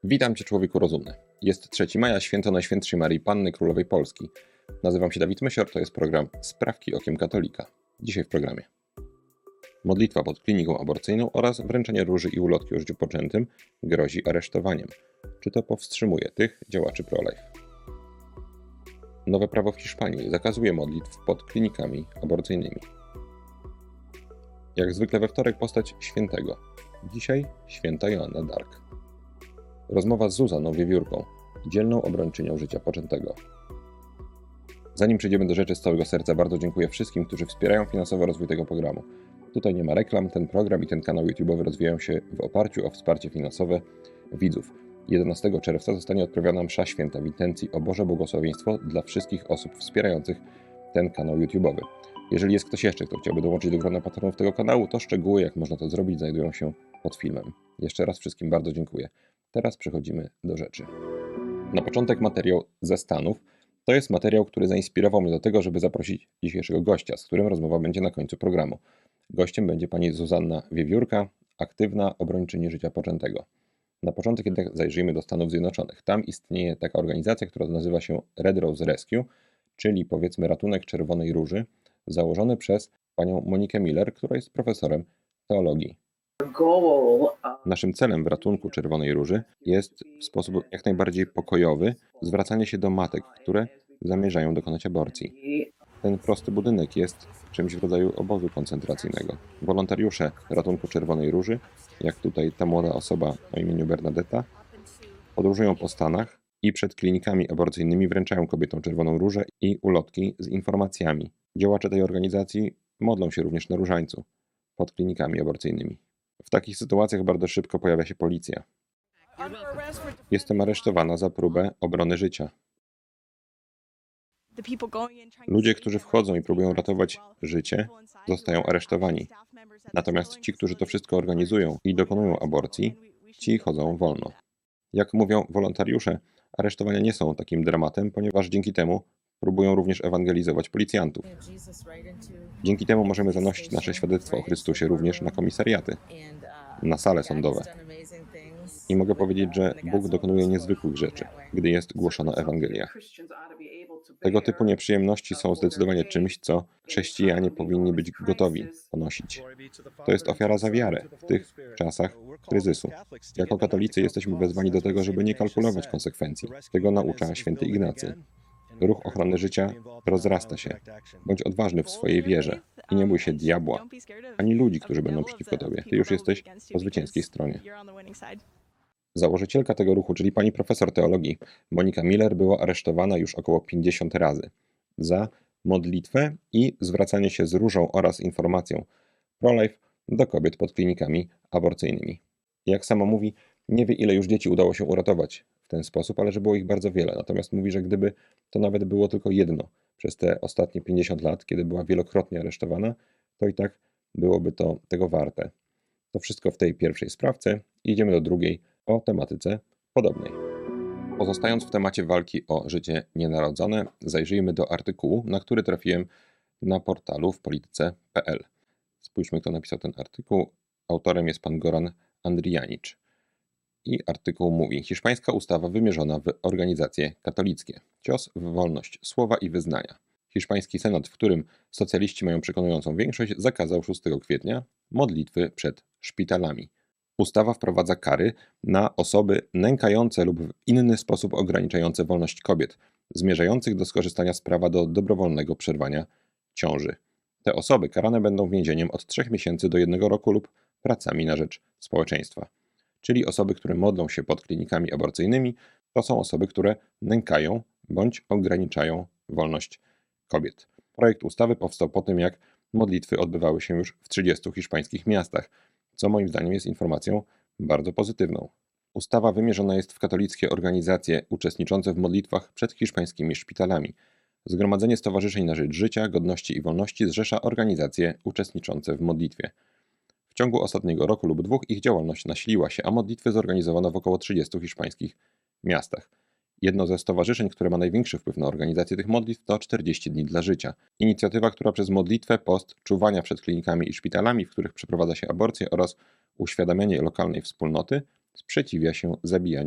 Witam Cię, człowieku rozumny. Jest 3 maja, święto Najświętszej Marii Panny Królowej Polski. Nazywam się Dawid Mysior, to jest program Sprawki okiem katolika. Dzisiaj w programie modlitwa pod kliniką aborcyjną oraz wręczenie róży i ulotki o życiu poczętym grozi aresztowaniem. Czy to powstrzymuje tych działaczy pro-life? Nowe prawo w Hiszpanii zakazuje modlitw pod klinikami aborcyjnymi. Jak zwykle we wtorek postać świętego. Dzisiaj święta Joanna Dark. Rozmowa z Zuzanną Wiewiórką, dzielną obrończynią życia poczętego. Zanim przejdziemy do rzeczy, z całego serca bardzo dziękuję wszystkim, którzy wspierają finansowo rozwój tego programu. Tutaj nie ma reklam, ten program i ten kanał YouTube'owy rozwijają się w oparciu o wsparcie finansowe widzów. 11 czerwca zostanie odprawiona msza święta w intencji o Boże błogosławieństwo dla wszystkich osób wspierających ten kanał YouTube'owy. Jeżeli jest ktoś jeszcze, kto chciałby dołączyć do grona patronów tego kanału, to szczegóły, jak można to zrobić, znajdują się pod filmem. Jeszcze raz wszystkim bardzo dziękuję. Teraz przechodzimy do rzeczy. Na początek materiał ze Stanów. To jest materiał, który zainspirował mnie do tego, żeby zaprosić dzisiejszego gościa, z którym rozmowa będzie na końcu programu. Gościem będzie pani Zuzanna Wiewiórka, aktywna obrończyni życia poczętego. Na początek jednak zajrzyjmy do Stanów Zjednoczonych. Tam istnieje taka organizacja, która nazywa się Red Rose Rescue, czyli powiedzmy ratunek Czerwonej Róży, założony przez panią Monikę Miller, która jest profesorem teologii. Naszym celem w ratunku Czerwonej Róży jest w sposób jak najbardziej pokojowy zwracanie się do matek, które zamierzają dokonać aborcji. Ten prosty budynek jest czymś w rodzaju obozu koncentracyjnego. Wolontariusze ratunku Czerwonej Róży, jak tutaj ta młoda osoba o imieniu Bernadetta, podróżują po Stanach i przed klinikami aborcyjnymi wręczają kobietom Czerwoną Różę i ulotki z informacjami. Działacze tej organizacji modlą się również na różańcu pod klinikami aborcyjnymi. W takich sytuacjach bardzo szybko pojawia się policja. Jestem aresztowana za próbę obrony życia. Ludzie, którzy wchodzą i próbują ratować życie, zostają aresztowani. Natomiast ci, którzy to wszystko organizują i dokonują aborcji, ci chodzą wolno. Jak mówią wolontariusze, aresztowania nie są takim dramatem, ponieważ dzięki temu próbują również ewangelizować policjantów. Dzięki temu możemy zanosić nasze świadectwo o Chrystusie również na komisariaty, na sale sądowe. I mogę powiedzieć, że Bóg dokonuje niezwykłych rzeczy, gdy jest głoszona Ewangelia. Tego typu nieprzyjemności są zdecydowanie czymś, co chrześcijanie powinni być gotowi ponosić. To jest ofiara za wiarę w tych czasach kryzysu. Jako katolicy jesteśmy wezwani do tego, żeby nie kalkulować konsekwencji. Tego naucza święty Ignacy. Ruch ochrony życia rozrasta się. Bądź odważny w swojej wierze i nie bój się diabła, ani ludzi, którzy będą przeciwko tobie. Ty już jesteś po zwycięskiej stronie. Założycielka tego ruchu, czyli pani profesor teologii Monika Miller, była aresztowana już około 50 razy za modlitwę i zwracanie się z różą oraz informacją pro-life do kobiet pod klinikami aborcyjnymi. Jak sama mówi, nie wie, ile już dzieci udało się uratować w ten sposób, ale że było ich bardzo wiele. Natomiast mówi, że gdyby to nawet było tylko jedno przez te ostatnie 50 lat, kiedy była wielokrotnie aresztowana, to i tak byłoby to tego warte. To wszystko w tej pierwszej sprawce. Idziemy do drugiej, o tematyce podobnej. Pozostając w temacie walki o życie nienarodzone, zajrzyjmy do artykułu, na który trafiłem na portalu w polityce.pl. Spójrzmy, kto napisał ten artykuł. Autorem jest pan Goran Andrijanicz. I artykuł mówi: hiszpańska ustawa wymierzona w organizacje katolickie. Cios w wolność słowa i wyznania. Hiszpański senat, w którym socjaliści mają przekonującą większość, zakazał 6 kwietnia modlitwy przed szpitalami. Ustawa wprowadza kary na osoby nękające lub w inny sposób ograniczające wolność kobiet, zmierzających do skorzystania z prawa do dobrowolnego przerwania ciąży. Te osoby karane będą więzieniem od 3 miesięcy do 1 roku lub pracami na rzecz społeczeństwa. Czyli osoby, które modlą się pod klinikami aborcyjnymi, to są osoby, które nękają bądź ograniczają wolność kobiet. Projekt ustawy powstał po tym, jak modlitwy odbywały się już w 30 hiszpańskich miastach, co moim zdaniem jest informacją bardzo pozytywną. Ustawa wymierzona jest w katolickie organizacje uczestniczące w modlitwach przed hiszpańskimi szpitalami. Zgromadzenie Stowarzyszeń na Rzecz Życia, Godności i Wolności zrzesza organizacje uczestniczące w modlitwie. W ciągu ostatniego roku lub 2 ich działalność nasiliła się, a modlitwy zorganizowano w około 30 hiszpańskich miastach. Jedno ze stowarzyszeń, które ma największy wpływ na organizację tych modlitw, to 40 dni dla życia. Inicjatywa, która przez modlitwę, post, czuwania przed klinikami i szpitalami, w których przeprowadza się aborcje oraz uświadamianie lokalnej wspólnoty, sprzeciwia się zabijaniu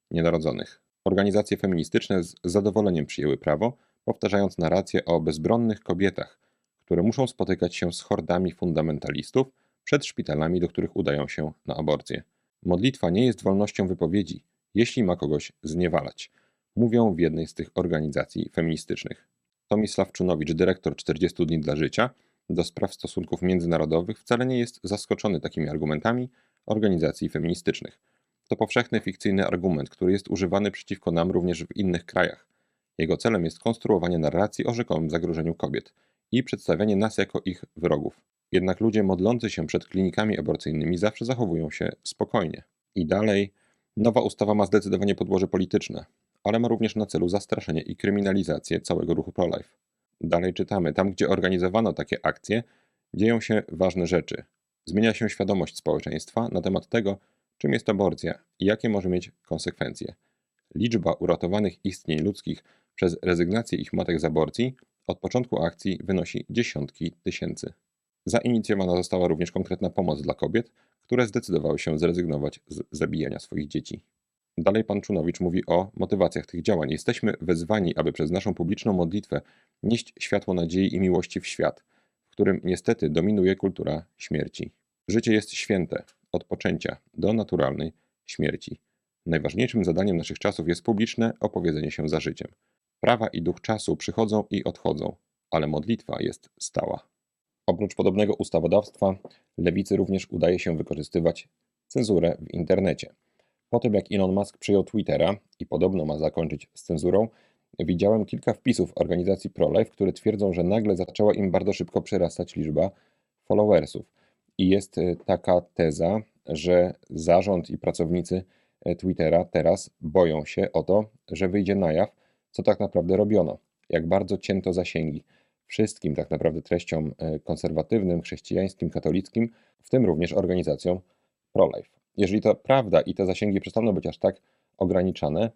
nienarodzonych. Organizacje feministyczne z zadowoleniem przyjęły prawo, powtarzając narrację o bezbronnych kobietach, które muszą spotykać się z hordami fundamentalistów przed szpitalami, do których udają się na aborcję. Modlitwa nie jest wolnością wypowiedzi, jeśli ma kogoś zniewalać, mówią w jednej z tych organizacji feministycznych. Tomisław Czunowicz, dyrektor 40 dni dla życia do spraw stosunków międzynarodowych, wcale nie jest zaskoczony takimi argumentami organizacji feministycznych. To powszechny fikcyjny argument, który jest używany przeciwko nam również w innych krajach. Jego celem jest konstruowanie narracji o rzekomym zagrożeniu kobiet i przedstawianie nas jako ich wrogów. Jednak ludzie modlący się przed klinikami aborcyjnymi zawsze zachowują się spokojnie. I dalej, nowa ustawa ma zdecydowanie podłoże polityczne, ale ma również na celu zastraszenie i kryminalizację całego ruchu pro-life. Dalej czytamy, tam gdzie organizowano takie akcje, dzieją się ważne rzeczy. Zmienia się świadomość społeczeństwa na temat tego, czym jest aborcja i jakie może mieć konsekwencje. Liczba uratowanych istnień ludzkich przez rezygnację ich matek z aborcji od początku akcji wynosi dziesiątki tysięcy. Zainicjowana została również konkretna pomoc dla kobiet, które zdecydowały się zrezygnować z zabijania swoich dzieci. Dalej pan Czunowicz mówi o motywacjach tych działań. Jesteśmy wezwani, aby przez naszą publiczną modlitwę nieść światło nadziei i miłości w świat, w którym niestety dominuje kultura śmierci. Życie jest święte, od poczęcia do naturalnej śmierci. Najważniejszym zadaniem naszych czasów jest publiczne opowiedzenie się za życiem. Prawa i duch czasu przychodzą i odchodzą, ale modlitwa jest stała. Oprócz podobnego ustawodawstwa, lewicy również udaje się wykorzystywać cenzurę w internecie. Po tym jak Elon Musk przyjął Twittera i podobno ma zakończyć z cenzurą, widziałem kilka wpisów organizacji pro-life, które twierdzą, że nagle zaczęła im bardzo szybko przyrastać liczba followersów. I jest taka teza, że zarząd i pracownicy Twittera teraz boją się o to, że wyjdzie na jaw, co tak naprawdę robiono, jak bardzo cięto zasięgi wszystkim tak naprawdę treściom konserwatywnym, chrześcijańskim, katolickim, w tym również organizacjom pro-life. Jeżeli to prawda i te zasięgi przestaną być aż tak ograniczane,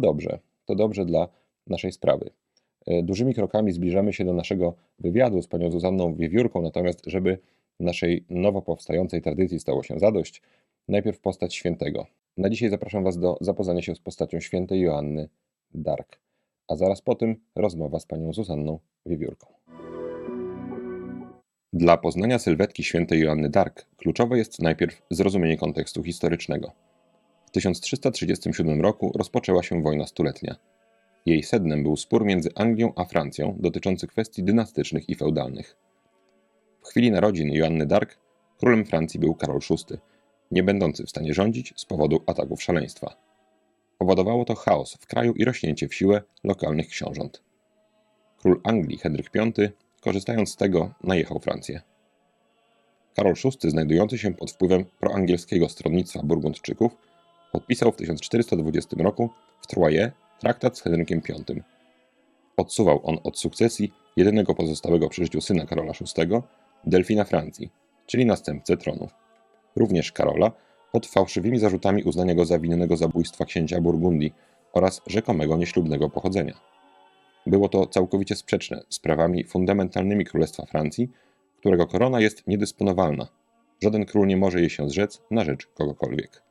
to dobrze dla naszej sprawy. Dużymi krokami zbliżamy się do naszego wywiadu z panią Zuzanną Wiewiórką, natomiast żeby naszej nowo powstającej tradycji stało się zadość, najpierw postać świętego. Na dzisiaj zapraszam Was do zapoznania się z postacią świętej Joanny Dark, a zaraz po tym rozmowa z panią Zuzanną Wiewiórką. Dla poznania sylwetki świętej Joanny Dark kluczowe jest najpierw zrozumienie kontekstu historycznego. W 1337 roku rozpoczęła się wojna stuletnia. Jej sednem był spór między Anglią a Francją dotyczący kwestii dynastycznych i feudalnych. W chwili narodzin Joanny Dark królem Francji był Karol VI, nie będący w stanie rządzić z powodu ataków szaleństwa. Powodowało to chaos w kraju i rośnięcie w siłę lokalnych książąt. Król Anglii Henryk V, korzystając z tego, najechał Francję. Karol VI, znajdujący się pod wpływem proangielskiego stronnictwa Burgundczyków, podpisał w 1420 roku w Troyes traktat z Henrykiem V. Odsuwał on od sukcesji jedynego pozostałego przy życiu syna Karola VI, Delfina Francji, czyli następcę tronu. Również Karola pod fałszywymi zarzutami uznania go za winnego zabójstwa księcia Burgundii oraz rzekomego nieślubnego pochodzenia. Było to całkowicie sprzeczne z prawami fundamentalnymi Królestwa Francji, którego korona jest niedysponowalna. Żaden król nie może jej się zrzec na rzecz kogokolwiek.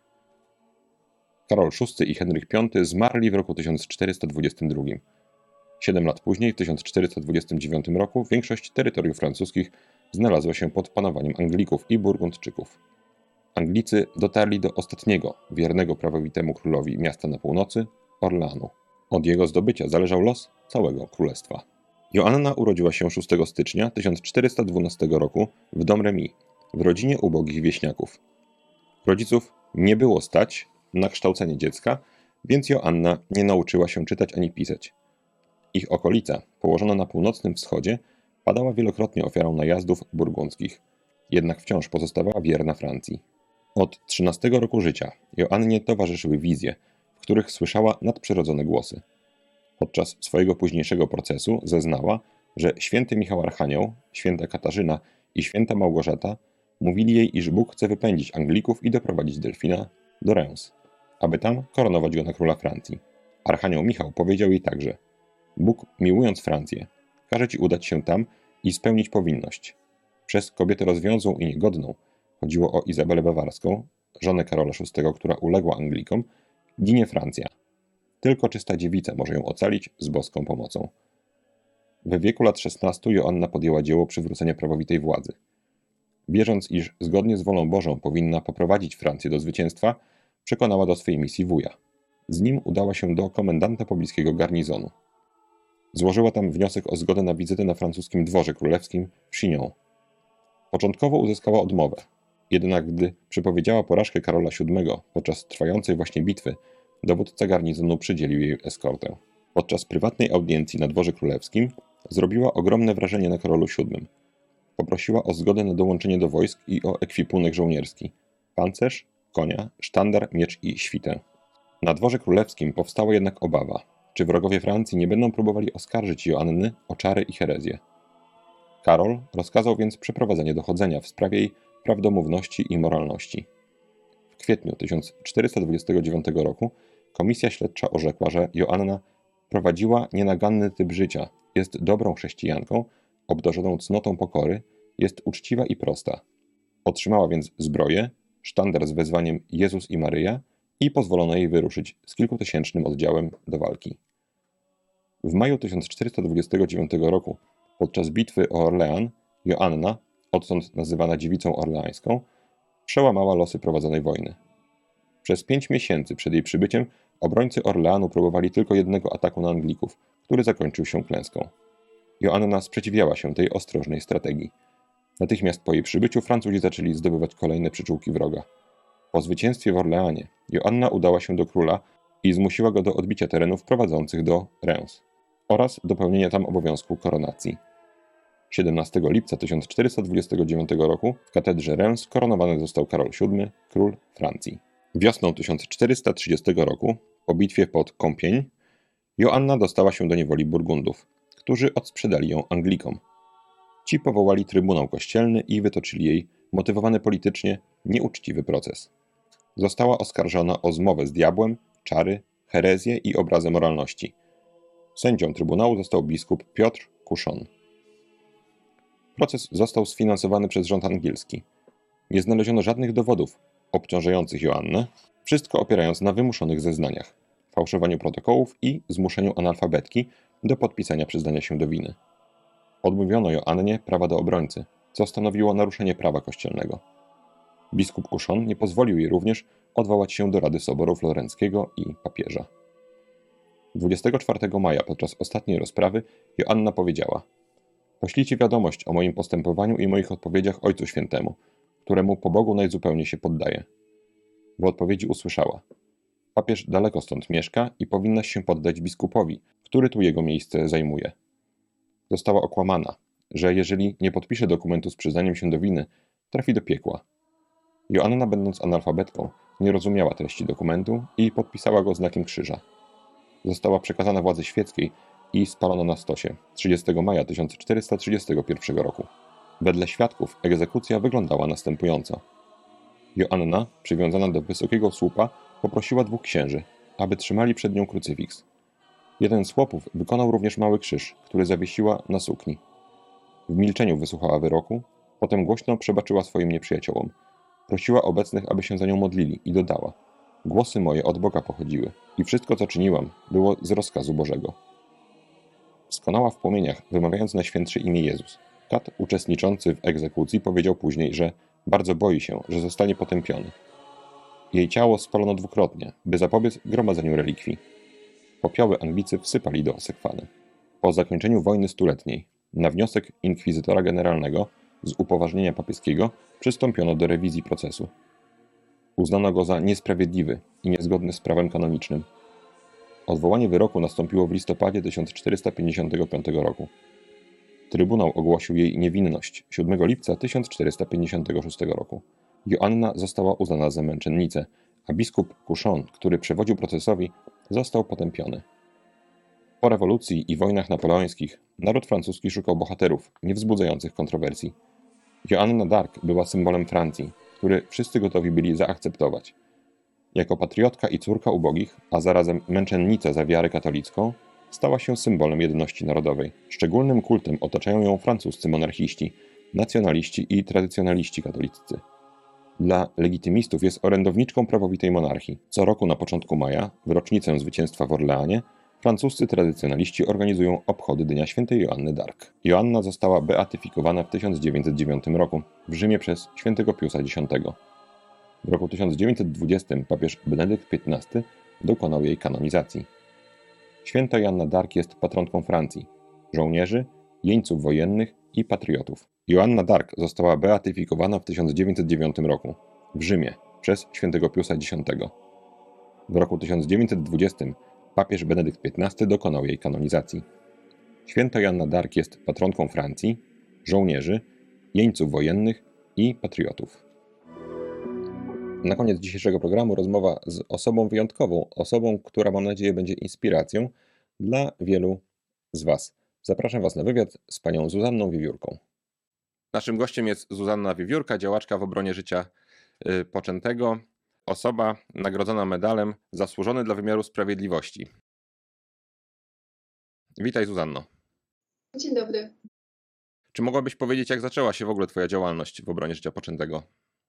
Karol VI i Henryk V zmarli w roku 1422. 7 lat później, w 1429 roku, większość terytoriów francuskich znalazła się pod panowaniem Anglików i Burgundczyków. Anglicy dotarli do ostatniego, wiernego prawowitemu królowi miasta na północy, Orleanu. Od jego zdobycia zależał los całego królestwa. Joanna urodziła się 6 stycznia 1412 roku w Domremy, w rodzinie ubogich wieśniaków. Rodziców nie było stać na kształcenie dziecka, więc Joanna nie nauczyła się czytać ani pisać. Ich okolica, położona na północnym wschodzie, padała wielokrotnie ofiarą najazdów burgundzkich, jednak wciąż pozostawała wierna Francji. Od 13 roku życia Joannie towarzyszyły wizje, w których słyszała nadprzyrodzone głosy. Podczas swojego późniejszego procesu zeznała, że święty Michał Archanioł, święta Katarzyna i święta Małgorzata mówili jej, iż Bóg chce wypędzić Anglików i doprowadzić Delfina do Reims, aby tam koronować go na króla Francji. Archanioł Michał powiedział jej także: Bóg, miłując Francję, każe ci udać się tam i spełnić powinność. Przez kobietę rozwiązłą i niegodną, chodziło o Izabelę Bawarską, żonę Karola VI, która uległa Anglikom, Ginie Francja. Tylko czysta dziewica może ją ocalić z boską pomocą. We wieku lat 16 Joanna podjęła dzieło przywrócenia prawowitej władzy. Wierząc, iż zgodnie z wolą Bożą powinna poprowadzić Francję do zwycięstwa, przekonała do swej misji wuja. Z nim udała się do komendanta pobliskiego garnizonu. Złożyła tam wniosek o zgodę na wizytę na francuskim dworze królewskim w Chinon. Początkowo uzyskała odmowę. Jednak gdy przepowiedziała porażkę Karola VII podczas trwającej właśnie bitwy, dowódca garnizonu przydzielił jej eskortę. Podczas prywatnej audiencji na dworze królewskim zrobiła ogromne wrażenie na Karolu VII. Poprosiła o zgodę na dołączenie do wojsk i o ekwipunek żołnierski: pancerz, konia, sztandar, miecz i świtę. Na dworze królewskim powstała jednak obawa, czy wrogowie Francji nie będą próbowali oskarżyć Joanny o czary i herezję. Karol rozkazał więc przeprowadzenie dochodzenia w sprawie jej prawdomówności i moralności. W kwietniu 1429 roku komisja śledcza orzekła, że Joanna prowadziła nienaganny typ życia, jest dobrą chrześcijanką, obdarzoną cnotą pokory, jest uczciwa i prosta. Otrzymała więc zbroję, sztandar z wezwaniem Jezus i Maryja i pozwolono jej wyruszyć z kilkutysięcznym oddziałem do walki. W maju 1429 roku, podczas bitwy o Orlean, Joanna, odtąd nazywana dziewicą orleańską, przełamała losy prowadzonej wojny. Przez 5 miesięcy przed jej przybyciem obrońcy Orleanu próbowali tylko jednego ataku na Anglików, który zakończył się klęską. Joanna sprzeciwiała się tej ostrożnej strategii. Natychmiast po jej przybyciu Francuzi zaczęli zdobywać kolejne przyczółki wroga. Po zwycięstwie w Orleanie Joanna udała się do króla i zmusiła go do odbicia terenów prowadzących do Reims oraz do pełnienia tam obowiązku koronacji. 17 lipca 1429 roku w katedrze Reims koronowany został Karol VII, król Francji. Wiosną 1430 roku, po bitwie pod Compiègne, Joanna dostała się do niewoli Burgundów, którzy odsprzedali ją Anglikom. Ci powołali trybunał kościelny i wytoczyli jej, motywowany politycznie, nieuczciwy proces. Została oskarżona o zmowę z diabłem, czary, herezję i obrazę moralności. Sędzią trybunału został biskup Piotr Couchon. Proces został sfinansowany przez rząd angielski. Nie znaleziono żadnych dowodów obciążających Joannę, wszystko opierając na wymuszonych zeznaniach, fałszowaniu protokołów i zmuszeniu analfabetki do podpisania przyznania się do winy. Odmówiono Joannie prawa do obrońcy, co stanowiło naruszenie prawa kościelnego. Biskup Couchon nie pozwolił jej również odwołać się do Rady Soboru Florenckiego i papieża. 24 maja podczas ostatniej rozprawy Joanna powiedziała: „Poślijcie wiadomość o moim postępowaniu i moich odpowiedziach Ojcu Świętemu, któremu po Bogu najzupełniej się poddaję”. W odpowiedzi usłyszała: „Papież daleko stąd mieszka i powinnaś się poddać biskupowi, który tu jego miejsce zajmuje”. Została okłamana, że jeżeli nie podpisze dokumentu z przyznaniem się do winy, trafi do piekła. Joanna, będąc analfabetką, nie rozumiała treści dokumentu i podpisała go znakiem krzyża. Została przekazana władzy świeckiej i spalona na stosie 30 maja 1431 roku. Wedle świadków egzekucja wyglądała następująco. Joanna, przywiązana do wysokiego słupa, poprosiła 2 księży, aby trzymali przed nią krucyfiks. Jeden z chłopów wykonał również mały krzyż, który zawiesiła na sukni. W milczeniu wysłuchała wyroku, potem głośno przebaczyła swoim nieprzyjaciołom. Prosiła obecnych, aby się za nią modlili i dodała: „Głosy moje od Boga pochodziły i wszystko, co czyniłam, było z rozkazu Bożego”. Skonała w płomieniach, wymawiając Najświętsze imię Jezus. Kat uczestniczący w egzekucji powiedział później, że bardzo boi się, że zostanie potępiony. Jej ciało spalono 2-krotnie, by zapobiec gromadzeniu relikwii. Popioły Anglicy wsypali do sekwany. Po zakończeniu wojny stuletniej, na wniosek inkwizytora generalnego z upoważnienia papieskiego, przystąpiono do rewizji procesu. Uznano go za niesprawiedliwy i niezgodny z prawem kanonicznym. Odwołanie wyroku nastąpiło w listopadzie 1455 roku. Trybunał ogłosił jej niewinność 7 lipca 1456 roku. Joanna została uznana za męczennicę, a biskup Couchon, który przewodził procesowi, został potępiony. Po rewolucji i wojnach napoleońskich naród francuski szukał bohaterów, nie wzbudzających kontrowersji. Joanna d'Arc była symbolem Francji, który wszyscy gotowi byli zaakceptować. Jako patriotka i córka ubogich, a zarazem męczennica za wiarę katolicką, stała się symbolem jedności narodowej. Szczególnym kultem otaczają ją francuscy monarchiści, nacjonaliści i tradycjonaliści katoliccy. Dla legitymistów jest orędowniczką prawowitej monarchii. Co roku na początku maja, w rocznicę zwycięstwa w Orleanie, francuscy tradycjonaliści organizują obchody Dnia Świętej Joanny d'Arc. Joanna została beatyfikowana w 1909 roku w Rzymie przez świętego Piusa X. W roku 1920 papież Benedykt XV dokonał jej kanonizacji. Święta Joanna d'Arc jest patronką Francji, żołnierzy, jeńców wojennych i patriotów. Joanna d'Arc została beatyfikowana w 1909 roku w Rzymie przez świętego Piusa X. W roku 1920 papież Benedykt XV dokonał jej kanonizacji. Święta Joanna d'Arc jest patronką Francji, żołnierzy, jeńców wojennych i patriotów. Na koniec dzisiejszego programu rozmowa z osobą wyjątkową, osobą, która mam nadzieję będzie inspiracją dla wielu z Was. Zapraszam Was na wywiad z panią Zuzanną Wiewiórką. Naszym gościem jest Zuzanna Wiewiórka, działaczka w obronie życia poczętego, osoba nagrodzona medalem Zasłużony dla wymiaru sprawiedliwości. Witaj, Zuzanno. Dzień dobry. Czy mogłabyś powiedzieć, jak zaczęła się w ogóle Twoja działalność w obronie życia poczętego?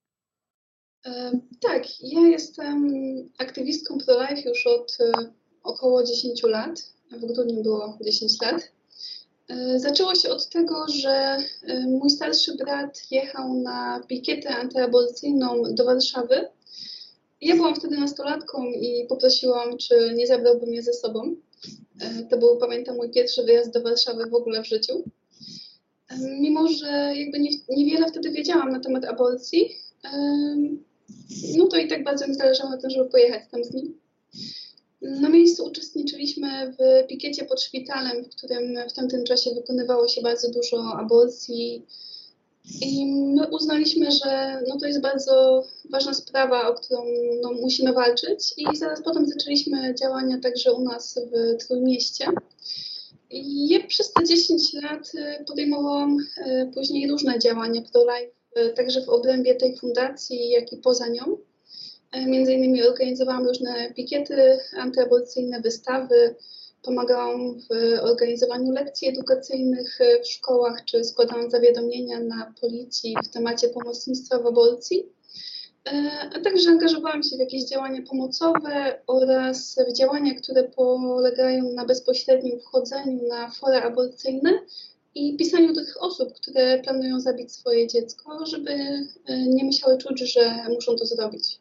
Tak, ja jestem aktywistką pro-life już od około 10 lat. W grudniu było 10 lat. Zaczęło się od tego, że mój starszy brat jechał na pikietę antyaborcyjną do Warszawy. Ja byłam wtedy nastolatką i poprosiłam, czy nie zabrałby mnie ze sobą. To był, pamiętam, mój pierwszy wyjazd do Warszawy w ogóle w życiu. Mimo że jakby niewiele wtedy wiedziałam na temat aborcji, no to i tak bardzo mi zależało na tym, żeby pojechać tam z nim. Na miejscu uczestniczyliśmy w pikiecie pod szpitalem, w którym w tamtym czasie wykonywało się bardzo dużo aborcji. I my uznaliśmy, że to jest bardzo ważna sprawa, o którą musimy walczyć. I zaraz potem zaczęliśmy działania także u nas w Trójmieście. I przez te 10 lat podejmowałam później różne działania pro-life, także w obrębie tej fundacji, jak i poza nią. Między innymi organizowałam różne pikiety antyaborcyjne, wystawy, pomagałam w organizowaniu lekcji edukacyjnych w szkołach, czy składałam zawiadomienia na policji w temacie pomocnictwa w aborcji. A także angażowałam się w jakieś działania pomocowe oraz w działania, które polegają na bezpośrednim wchodzeniu na fora aborcyjne i pisaniu do tych osób, które planują zabić swoje dziecko, żeby nie musiały czuć, że muszą to zrobić.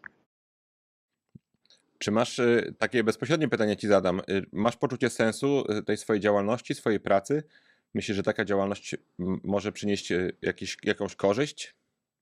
Czy masz, takie bezpośrednie pytanie Ci zadam, masz poczucie sensu tej swojej działalności, swojej pracy? Myślisz, że taka działalność może przynieść jakąś korzyść?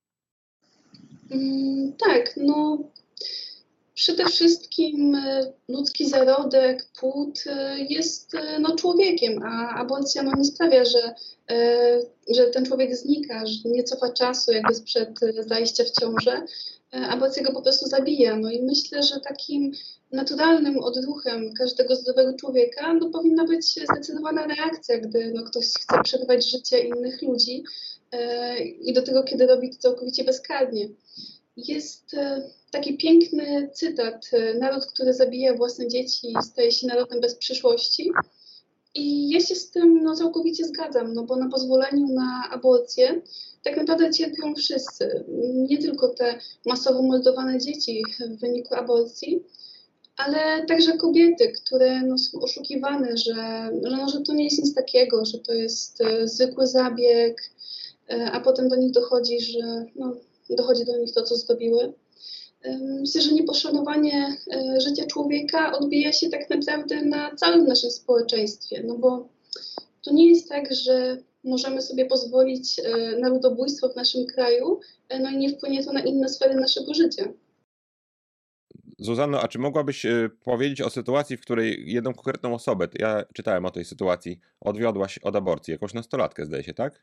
Tak, przede wszystkim ludzki zarodek, płód jest człowiekiem, a aborcja nie sprawia, że ten człowiek znika, że nie cofa czasu jakby sprzed zajścia w ciążę. Aborcja go po prostu zabija. I myślę, że takim naturalnym odruchem każdego zdrowego człowieka powinna być zdecydowana reakcja, gdy ktoś chce przerwać życie innych ludzi i do tego, kiedy robi to całkowicie bezkarnie. Jest taki piękny cytat: naród, który zabija własne dzieci, staje się narodem bez przyszłości. I ja się z tym całkowicie zgadzam, bo na pozwoleniu na aborcję tak naprawdę cierpią wszyscy. Nie tylko te masowo mordowane dzieci w wyniku aborcji, ale także kobiety, które są oszukiwane, że to nie jest nic takiego, że to jest zwykły zabieg, a potem do nich dochodzi, że dochodzi do nich to, co zrobiły. Myślę, że nieposzanowanie życia człowieka odbija się tak naprawdę na całym naszym społeczeństwie, bo to nie jest tak, że możemy sobie pozwolić na ludobójstwo w naszym kraju, i nie wpłynie to na inne sfery naszego życia. Zuzanno, a czy mogłabyś powiedzieć o sytuacji, w której jedną konkretną osobę, ja czytałem o tej sytuacji, odwiodłaś od aborcji, jakąś nastolatkę, zdaje się, tak?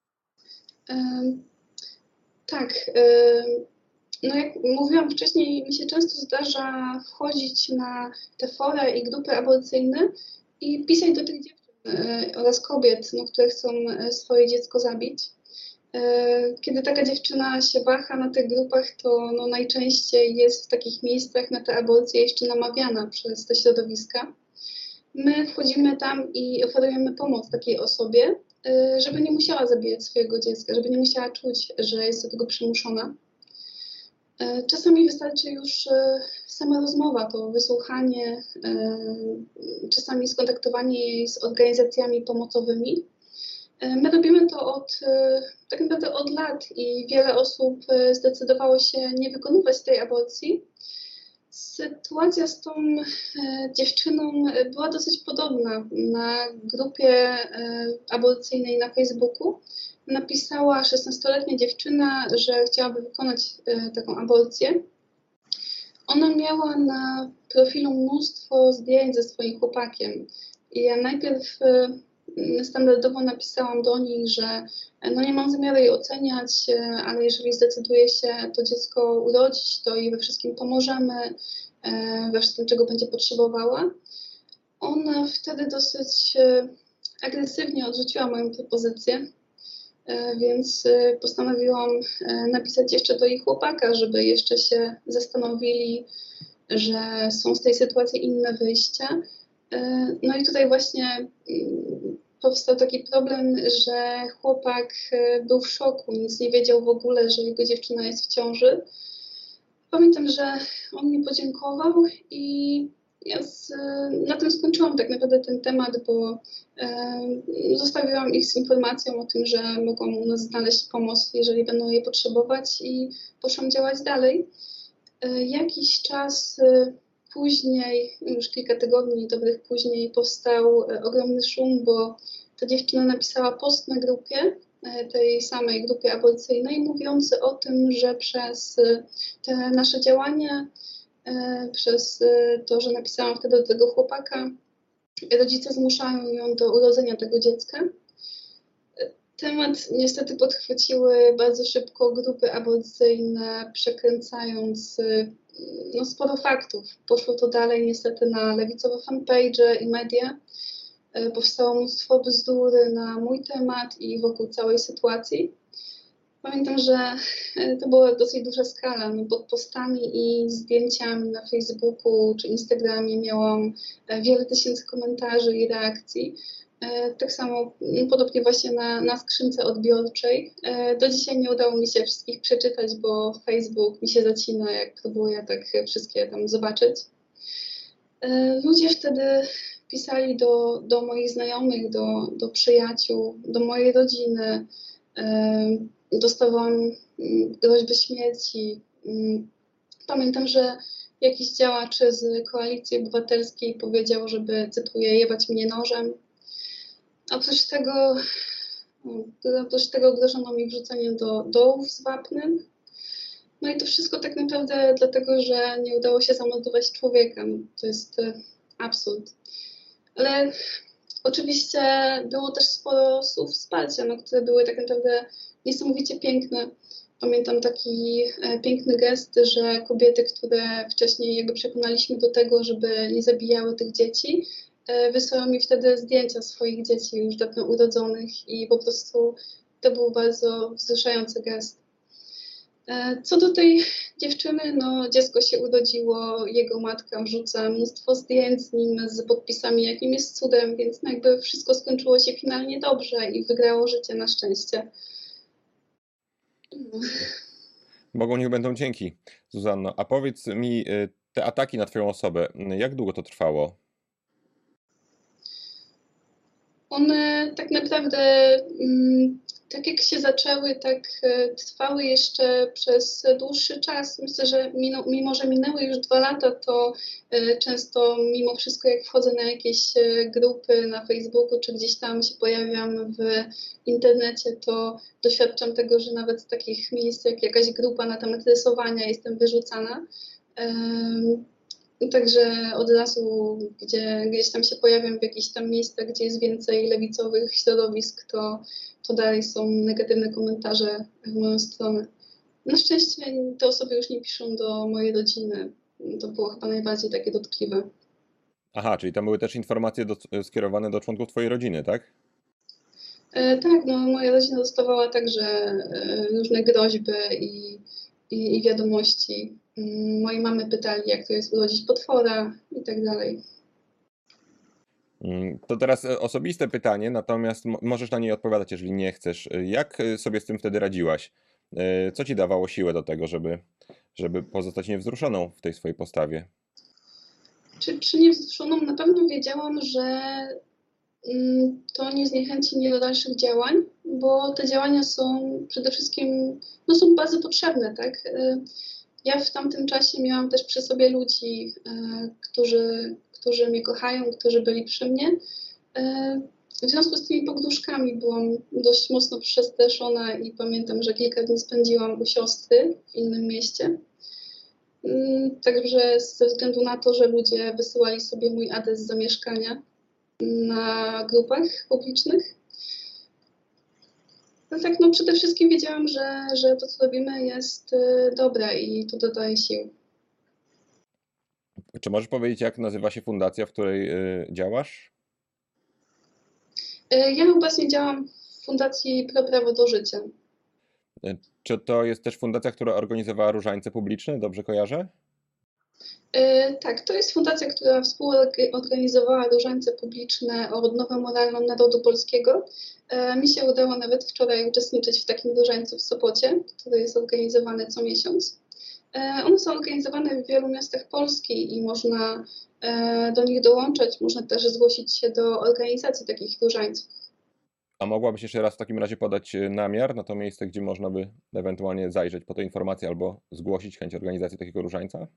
Tak. Jak mówiłam wcześniej, mi się często zdarza wchodzić na te fora i grupy aborcyjne i pisać do tych dziewczyn oraz kobiet, które chcą swoje dziecko zabić. Kiedy taka dziewczyna się waha na tych grupach, to najczęściej jest w takich miejscach na te aborcje jeszcze namawiana przez te środowiska. My wchodzimy tam i oferujemy pomoc takiej osobie, żeby nie musiała zabijać swojego dziecka, żeby nie musiała czuć, że jest do tego przymuszona. Czasami wystarczy już sama rozmowa, to wysłuchanie, czasami skontaktowanie jej z organizacjami pomocowymi. My robimy to tak naprawdę od lat i wiele osób zdecydowało się nie wykonywać tej aborcji. Sytuacja z tą dziewczyną była dosyć podobna. Na grupie aborcyjnej na Facebooku napisała 16-letnia dziewczyna, że chciałaby wykonać taką aborcję. Ona miała na profilu mnóstwo zdjęć ze swoim chłopakiem. I ja najpierw standardowo napisałam do niej, że no nie mam zamiaru jej oceniać, ale jeżeli zdecyduje się to dziecko urodzić, to jej we wszystkim pomożemy, we wszystkim, czego będzie potrzebowała. Ona wtedy dosyć agresywnie odrzuciła moją propozycję, więc postanowiłam napisać jeszcze do jej chłopaka, żeby jeszcze się zastanowili, że są z tej sytuacji inne wyjścia. No i tutaj właśnie powstał taki problem, że chłopak był w szoku, nic nie wiedział w ogóle, że jego dziewczyna jest w ciąży. Pamiętam, że on mi podziękował i ja na tym skończyłam tak naprawdę ten temat, bo zostawiłam ich z informacją o tym, że mogą u nas znaleźć pomoc, jeżeli będą jej potrzebować, i poszłam działać dalej. Jakiś czas później, już kilka tygodni dobrych później, powstał ogromny szum, bo ta dziewczyna napisała post na grupie, tej samej grupie aborcyjnej, mówiący o tym, że przez te nasze działania, przez to, że napisałam wtedy do tego chłopaka, rodzice zmuszają ją do urodzenia tego dziecka. Temat niestety podchwyciły bardzo szybko grupy aborcyjne, przekręcając sporo faktów. Poszło to dalej niestety na lewicowe fanpage i media. Powstało mnóstwo bzdury na mój temat i wokół całej sytuacji. Pamiętam, że to była dosyć duża skala. No, pod postami i zdjęciami na Facebooku czy Instagramie miałam wiele tysięcy komentarzy i reakcji. Tak samo podobnie właśnie na skrzynce odbiorczej. Do dzisiaj nie udało mi się wszystkich przeczytać, bo Facebook mi się zacina, jak próbuję tak wszystkie tam zobaczyć. Ludzie wtedy pisali do moich znajomych, do przyjaciół, do mojej rodziny. Dostawałam groźby śmierci. Pamiętam, że jakiś działacz z Koalicji Obywatelskiej powiedział, żeby, cytuję, jebać mnie nożem. Oprócz tego grożono mi wrzuceniem do dołów z wapnem. No i to wszystko tak naprawdę dlatego, że nie udało się zamordować człowieka. No, to jest absurd. Ale oczywiście było też sporo słów wsparcia, no, które były tak naprawdę niesamowicie piękne. Pamiętam taki piękny gest, że kobiety, które wcześniej jakby przekonaliśmy do tego, żeby nie zabijały tych dzieci, wysłały mi wtedy zdjęcia swoich dzieci już dawno urodzonych i po prostu to był bardzo wzruszający gest. Co do tej dziewczyny, no dziecko się urodziło, jego matka wrzuca mnóstwo zdjęć z nim, z podpisami, jakim jest cudem, więc no jakby wszystko skończyło się finalnie dobrze i wygrało życie na szczęście. Bogu niech będą dzięki, Zuzanno. A powiedz mi, te ataki na twoją osobę, jak długo to trwało? One tak naprawdę, tak jak się zaczęły, tak trwały jeszcze przez dłuższy czas. Myślę, że mimo że minęły już 2 lata, to często mimo wszystko, jak wchodzę na jakieś grupy na Facebooku, czy gdzieś tam się pojawiam w internecie, to doświadczam tego, że nawet z takich miejsc jak jakaś grupa na temat rysowania jestem wyrzucana. Także od razu, gdzieś tam się pojawiam w jakichś tam miejscach, gdzie jest więcej lewicowych środowisk, to dalej są negatywne komentarze w moją stronę. Na szczęście te osoby już nie piszą do mojej rodziny. To było chyba najbardziej takie dotkliwe. Aha, czyli tam były też informacje skierowane do członków twojej rodziny, tak? Tak, no moja rodzina dostawała także różne groźby i wiadomości. Mojej mamy pytali, jak to jest urodzić potwora i tak dalej. To teraz osobiste pytanie, natomiast możesz na nie odpowiadać, jeżeli nie chcesz. Jak sobie z tym wtedy radziłaś? Co ci dawało siłę do tego, żeby pozostać niewzruszoną w tej swojej postawie? Czy niewzruszoną? Na pewno wiedziałam, że to nie zniechęci mnie do dalszych działań, bo te działania są przede wszystkim, no są bardzo potrzebne, tak? Ja w tamtym czasie miałam też przy sobie ludzi, którzy mnie kochają, którzy byli przy mnie. W związku z tymi pogróżkami byłam dość mocno przestraszona i pamiętam, że kilka dni spędziłam u siostry w innym mieście. Także ze względu na to, że ludzie wysyłali sobie mój adres zamieszkania na grupach publicznych. No tak, no przede wszystkim wiedziałam, że to, co robimy, jest dobre i to dodaje sił. Czy możesz powiedzieć, jak nazywa się fundacja, w której działasz? Ja obecnie działam w Fundacji Pro Prawo do Życia. Czy to jest też fundacja, która organizowała różańce publiczne? Dobrze kojarzę? Tak, to jest fundacja, która współorganizowała różańce publiczne o odnowę moralną narodu polskiego. Mi się udało nawet wczoraj uczestniczyć w takim różańcu w Sopocie, który jest organizowany co miesiąc. One są organizowane w wielu miastach Polski i można do nich dołączać, można też zgłosić się do organizacji takich różańców. A mogłabyś jeszcze raz w takim razie podać namiar na to miejsce, gdzie można by ewentualnie zajrzeć po te informacje albo zgłosić chęć organizacji takiego różańca?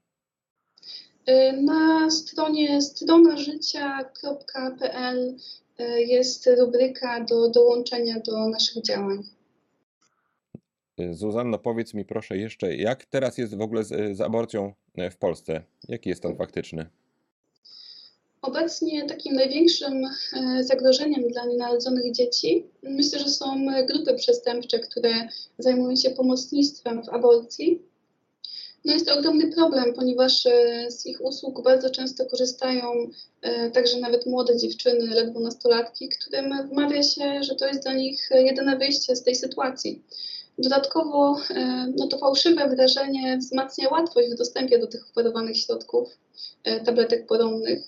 Na stronie stronażycia.pl jest rubryka do dołączenia do naszych działań. Zuzanno, powiedz mi proszę jeszcze, jak teraz jest w ogóle z aborcją w Polsce? Jaki jest stan faktyczny? Obecnie takim największym zagrożeniem dla nienarodzonych dzieci myślę, że są grupy przestępcze, które zajmują się pomocnictwem w aborcji. No jest to ogromny problem, ponieważ z ich usług bardzo często korzystają także nawet młode dziewczyny, ledwo nastolatki, którym wmawia się, że to jest dla nich jedyne wyjście z tej sytuacji. Dodatkowo no to fałszywe wrażenie wzmacnia łatwość w dostępie do tych oferowanych środków, tabletek poronnych.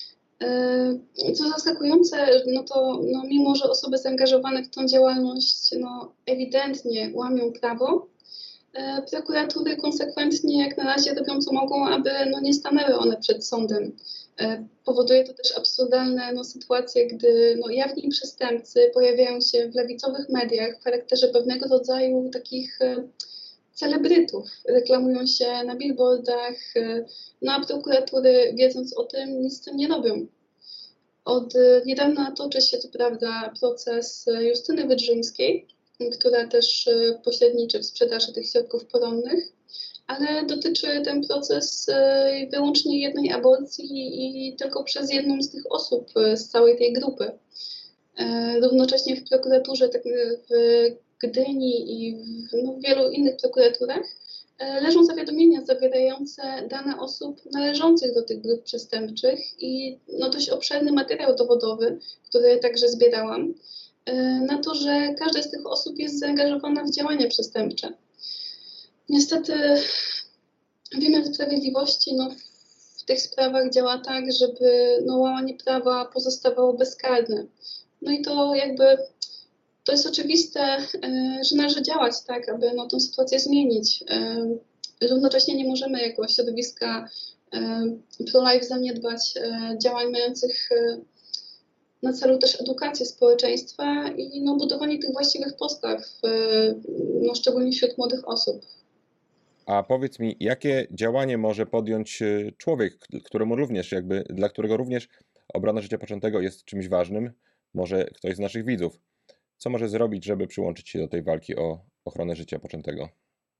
Co zaskakujące, no to no mimo, że osoby zaangażowane w tą działalność no, ewidentnie łamią prawo, prokuratury konsekwentnie jak na razie robią co mogą, aby no, nie stanęły one przed sądem. Powoduje to też absurdalne no, sytuacje, gdy no, jawni przestępcy pojawiają się w lewicowych mediach w charakterze pewnego rodzaju takich celebrytów. Reklamują się na billboardach, no a prokuratury, wiedząc o tym, nic z tym nie robią. Od niedawna toczy się, to prawda, proces Justyny Wydrzyńskiej, która też pośredniczy w sprzedaży tych środków poronnych, ale dotyczy ten proces wyłącznie jednej aborcji i tylko przez jedną z tych osób z całej tej grupy. Równocześnie w prokuraturze, tak w Gdyni i w wielu innych prokuraturach leżą zawiadomienia zawierające dane osób należących do tych grup przestępczych i no, dość obszerny materiał dowodowy, który także zbierałam, na to, że każda z tych osób jest zaangażowana w działania przestępcze. Niestety wymiar sprawiedliwości no, w tych sprawach działa tak, żeby no, łamanie prawa pozostawało bezkarne. No i to jakby to jest oczywiste, że należy działać tak, aby no, tę sytuację zmienić. Równocześnie nie możemy jako środowiska pro-life zaniedbać działań mających na celu też edukację społeczeństwa i no, budowanie tych właściwych postaw, no, szczególnie wśród młodych osób. A powiedz mi, jakie działanie może podjąć człowiek, któremu również dla którego również obrona życia poczętego jest czymś ważnym, może ktoś z naszych widzów? Co może zrobić, żeby przyłączyć się do tej walki o ochronę życia poczętego?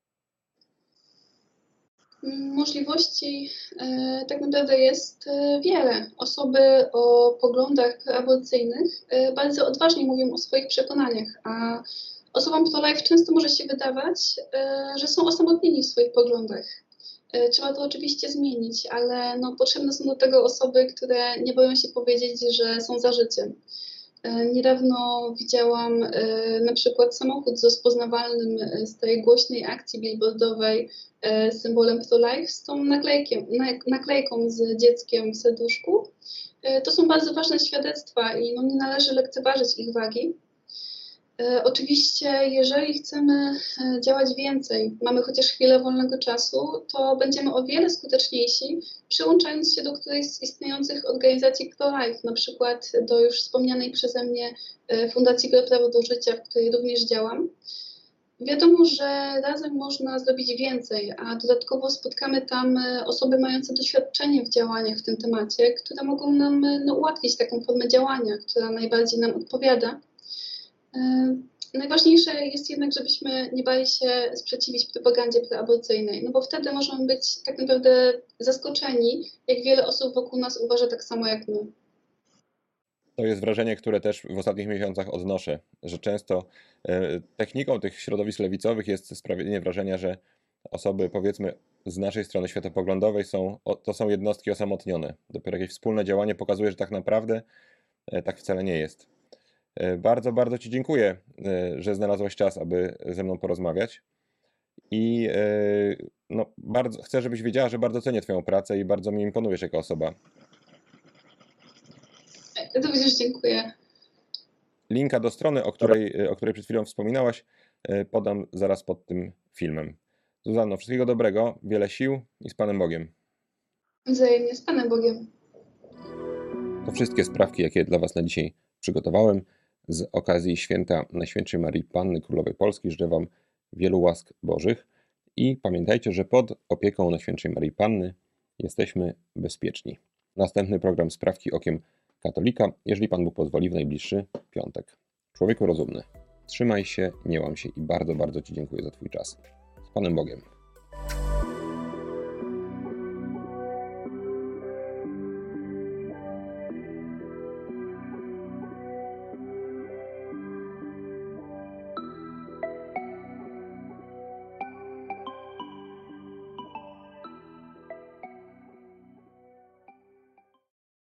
Możliwości tak naprawdę jest wiele. Osoby o poglądach proaborcyjnych bardzo odważnie mówią o swoich przekonaniach, a osobom pro-life często może się wydawać, że są osamotnieni w swoich poglądach. Trzeba to oczywiście zmienić, ale no, potrzebne są do tego osoby, które nie boją się powiedzieć, że są za życiem. Niedawno widziałam na przykład samochód z rozpoznawalnym z tej głośnej akcji billboardowej symbolem pro-life z tą naklejką z dzieckiem w serduszku. To są bardzo ważne świadectwa i no, nie należy lekceważyć ich wagi. Oczywiście, jeżeli chcemy działać więcej, mamy chociaż chwilę wolnego czasu, to będziemy o wiele skuteczniejsi, przyłączając się do którejś z istniejących organizacji pro-life, na przykład do już wspomnianej przeze mnie Fundacji Pro Prawo do Życia, w której również działam. Wiadomo, że razem można zrobić więcej, a dodatkowo spotkamy tam osoby mające doświadczenie w działaniach w tym temacie, które mogą nam ułatwić taką formę działania, która najbardziej nam odpowiada. Najważniejsze jest jednak, żebyśmy nie bali się sprzeciwić propagandzie proaborcyjnej, no bo wtedy możemy być tak naprawdę zaskoczeni, jak wiele osób wokół nas uważa tak samo jak my. To jest wrażenie, które też w ostatnich miesiącach odnoszę, że często techniką tych środowisk lewicowych jest sprawienie wrażenia, że osoby, powiedzmy, z naszej strony światopoglądowej to są jednostki osamotnione. Dopiero jakieś wspólne działanie pokazuje, że tak naprawdę tak wcale nie jest. Bardzo, bardzo Ci dziękuję, że znalazłaś czas, aby ze mną porozmawiać. I no, bardzo chcę, żebyś wiedziała, że bardzo cenię Twoją pracę i bardzo mi imponujesz jako osoba. Również dziękuję. Linka do strony, o której przed chwilą wspominałaś, podam zaraz pod tym filmem. Zuzanno, wszystkiego dobrego, wiele sił i z Panem Bogiem. Wzajemnie, z Panem Bogiem. To wszystkie sprawki, jakie dla Was na dzisiaj przygotowałem. Z okazji święta Najświętszej Marii Panny Królowej Polski życzę Wam wielu łask Bożych i pamiętajcie, że pod opieką Najświętszej Marii Panny jesteśmy bezpieczni. Następny program Sprawki okiem katolika, jeżeli Pan Bóg pozwoli, w najbliższy piątek. Człowieku rozumny, trzymaj się, nie łam się i bardzo, bardzo Ci dziękuję za Twój czas. Z Panem Bogiem.